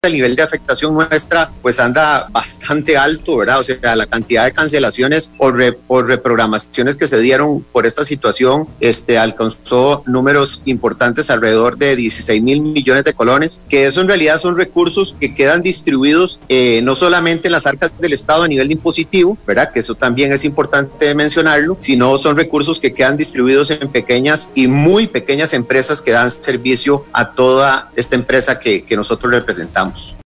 el nivel de afectación nuestra pues anda bastante alto, ¿verdad? O sea, la cantidad de cancelaciones o reprogramaciones que se dieron por esta situación alcanzó números importantes, alrededor de 16,000 millones de colones, que eso en realidad son recursos que quedan distribuidos no solamente en las arcas del Estado a nivel impositivo, ¿verdad? Que eso también es importante mencionarlo, sino son recursos que quedan distribuidos en pequeñas y muy pequeñas empresas que dan servicio a toda esta empresa que nosotros representamos.